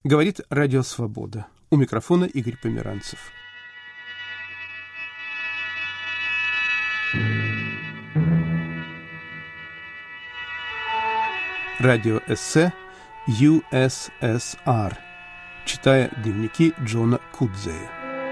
Говорит Радио Свобода. У микрофона Игорь Померанцев. Радиоэссе USSR. Читая дневники Джона Кудзея.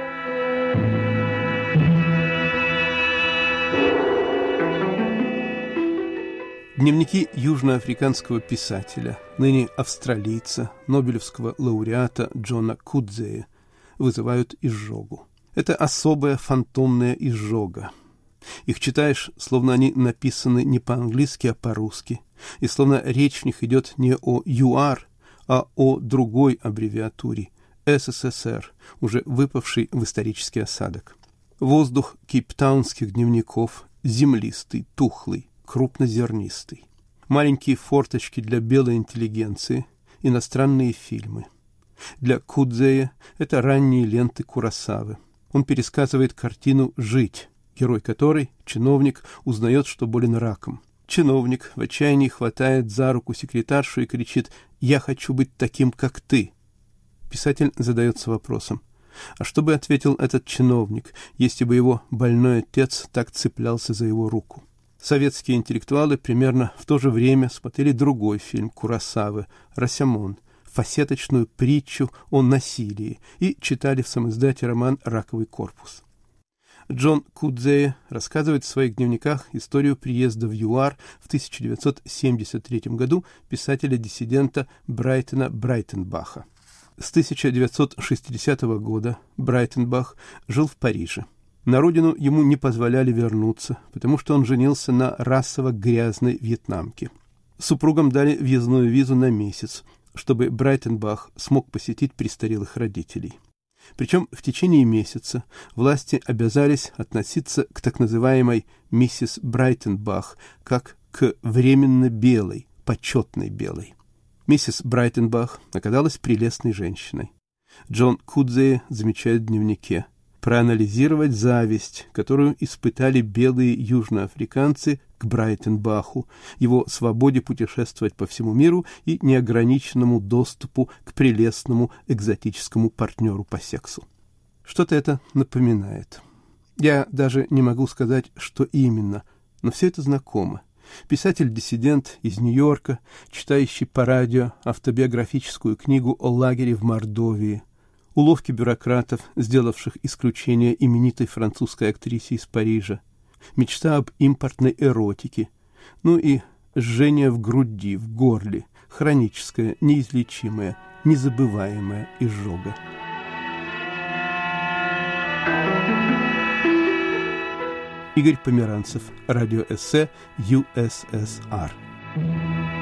Дневники южноафриканского писателя, ныне австралийца, нобелевского лауреата Джона Кудзея, вызывают изжогу. Это особая фантомная изжога. Их читаешь, словно они написаны не по-английски, а по-русски, и словно речь в них идет не о ЮАР, а о другой аббревиатуре – СССР, уже выпавший в исторический осадок. Воздух кейптаунских дневников землистый, тухлый, крупнозернистый. Маленькие форточки для белой интеллигенции, иностранные фильмы. Для Кудзея это ранние ленты Куросавы. Он пересказывает картину «Жить», герой которой, чиновник, узнает, что болен раком. Чиновник в отчаянии хватает за руку секретаршу и кричит: «Я хочу быть таким, как ты». Писатель задается вопросом: а что бы ответил этот чиновник, если бы его больной отец так цеплялся за его руку? Советские интеллектуалы примерно в то же время смотрели другой фильм Куросавы «Росомон», фасеточную притчу о насилии, и читали в самоиздате роман «Раковый корпус». Джон Кудзей рассказывает в своих дневниках историю приезда в ЮАР в 1973 году писателя-диссидента Брайтона Брайтенбаха. С 1960 года Брайтенбах жил в Париже. На родину ему не позволяли вернуться, потому что он женился на расово-грязной вьетнамке. Супругам дали въездную визу на месяц, чтобы Брайтенбах смог посетить престарелых родителей. Причем в течение месяца власти обязались относиться к так называемой миссис Брайтенбах как к временно белой, почетной белой. Миссис Брайтенбах оказалась прелестной женщиной. Джон Кудзей замечает в дневнике: проанализировать зависть, которую испытали белые южноафриканцы к Брайтенбаху, его свободе путешествовать по всему миру и неограниченному доступу к прелестному экзотическому партнеру по сексу. Что-то это напоминает. Я даже не могу сказать, что именно, но все это знакомо. Писатель-диссидент из Нью-Йорка, читающий по радио автобиографическую книгу о лагере в Мордовии, уловки бюрократов, сделавших исключение именитой французской актрисе из Парижа, мечта об импортной эротике, ну и жжение в груди, в горле, хроническая, неизлечимая, незабываемая изжога. Игорь Померанцев, радиоэссе USSR.